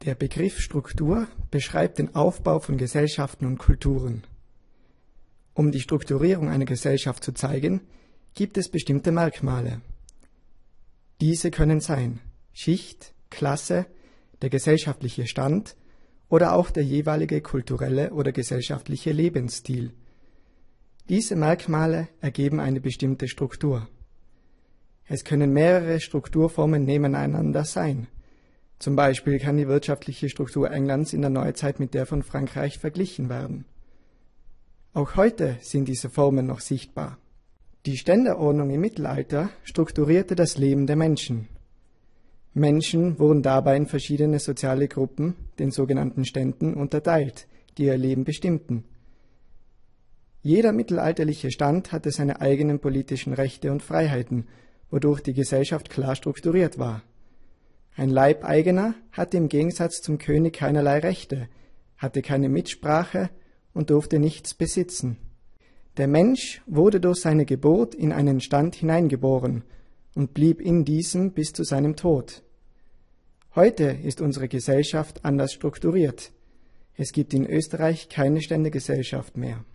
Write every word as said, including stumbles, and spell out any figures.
Der Begriff Struktur beschreibt den Aufbau von Gesellschaften und Kulturen. Um die Strukturierung einer Gesellschaft zu zeigen, gibt es bestimmte Merkmale. Diese können sein Schicht, Klasse, der gesellschaftliche Stand oder auch der jeweilige kulturelle oder gesellschaftliche Lebensstil. Diese Merkmale ergeben eine bestimmte Struktur. Es können mehrere Strukturformen nebeneinander sein. Zum Beispiel kann die wirtschaftliche Struktur Englands in der Neuzeit mit der von Frankreich verglichen werden. Auch heute sind diese Formen noch sichtbar. Die Ständeordnung im Mittelalter strukturierte das Leben der Menschen. Menschen wurden dabei in verschiedene soziale Gruppen, den sogenannten Ständen, unterteilt, die ihr Leben bestimmten. Jeder mittelalterliche Stand hatte seine eigenen politischen Rechte und Freiheiten, wodurch die Gesellschaft klar strukturiert war. Ein Leibeigener hatte im Gegensatz zum König keinerlei Rechte, hatte keine Mitsprache und durfte nichts besitzen. Der Mensch wurde durch seine Geburt in einen Stand hineingeboren und blieb in diesem bis zu seinem Tod. Heute ist unsere Gesellschaft anders strukturiert. Es gibt in Österreich keine Ständegesellschaft mehr.